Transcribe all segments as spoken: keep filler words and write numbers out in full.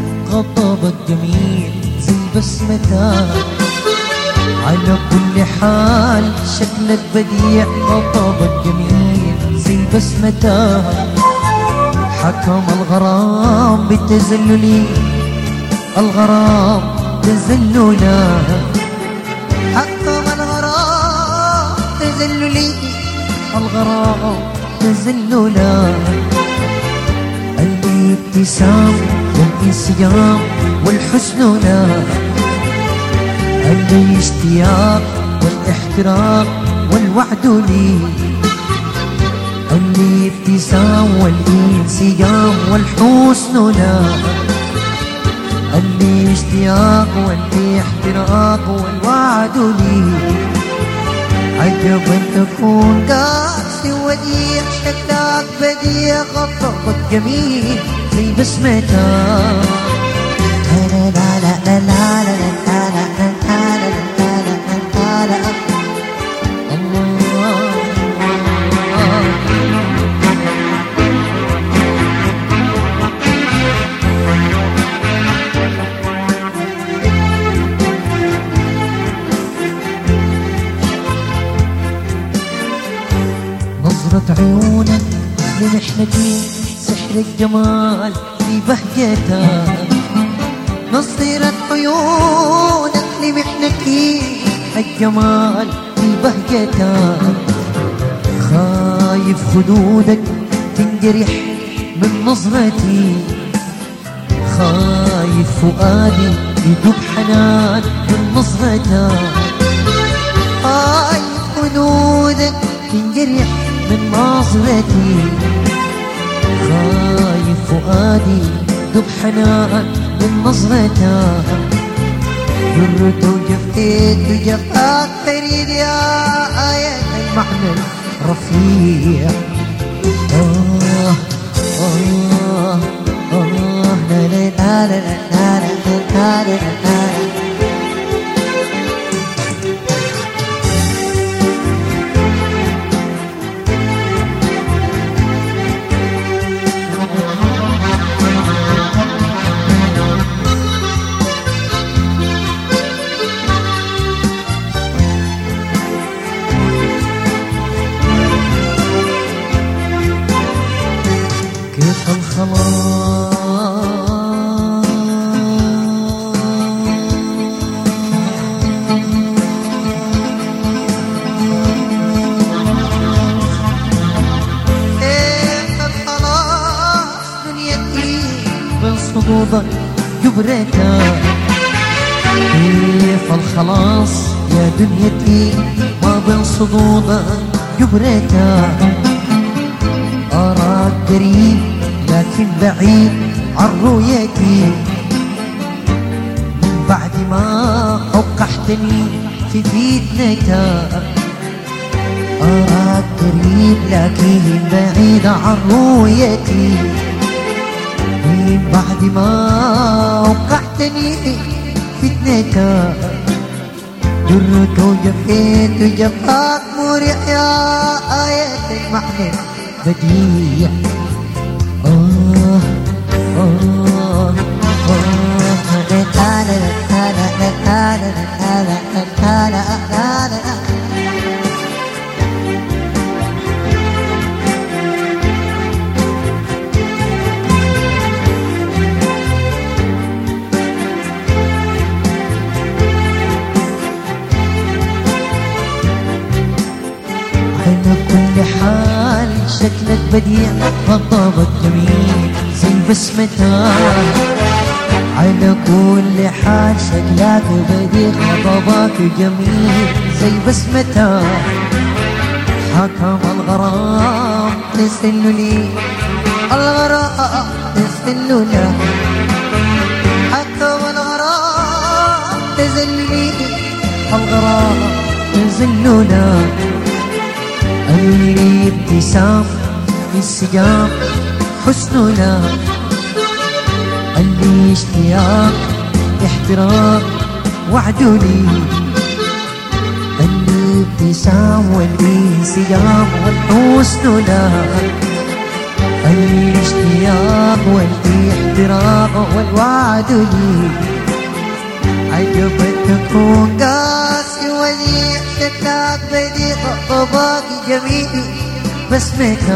خطابك جميل زي بسمتها، على كل حال شكلك بديع. خطابك جميل زي بسمتها، حكم الغرام بالتذلل، الغرام تذللا. حكم الغرام تذللي، الغرام تذللا. الابتسام والانسجام والحسن لا، الاشتياق والاحتراق والوعد لي. الابتسام والانسجام والحسن لا، الاشتياق والاحتراق والوعد لي. عجبا تكون قاسي وديع، شكلك بديع. خطابك جميل زي بسمتها. لا لا لا لا لا لا نظرة عيونك لمحنتي، سحر الجمال في بهجتها. نظرة عيونك لمحنتي، الجمال في بهجتها. خايف خدودك تنجرح من نظرتي، خايف فؤادي يدوب حنان من نظرتها. خايف خدودك تنجرح من نظرتي، خايف فؤادي يدوب حنان من نظرتها. جرت وجفيت وجفاك فريد يا آية المعنى الرفيع. آه آه آه لا لا لا لا لا لا لا لا. كيف الخلاص كيف الخلاص دنيتي بين صدودك جبرتها. كيف الخلاص يا دنيتي ما بين صدودك جبرتها. أراك قريب لكن بعيد عن رؤيتي، من بعد ما أوقحتني في فتنتها. أراك قريب لكن بعيد عن رؤيتي، من بعد ما أوقحتني في فتنتها. جرت وجفيت وجفاك مريح يا آية المعنى بديع. آه آه آه لا لا لا لا لا لا لا لا. على كل حال شكلك بديع، خطابك جميل زي بسمتها. على كل حال شكلك بديع، خطابك جميل زي بسمتها. حكم الغرام تسللي، الغرام تسللا. حكم الغرام تسللي، الغرام تسللا. الابتسام الانسجام حسننا، الاشتياق احتراق وعد لي. الابتسام والانسجام والحسن لا، الاشتياق والاحتراق والوعد لي عجب تكون قاسي وديع شكاك بديع طباقي جميل بسمك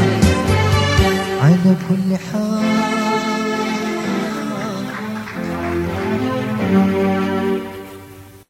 على كل حال.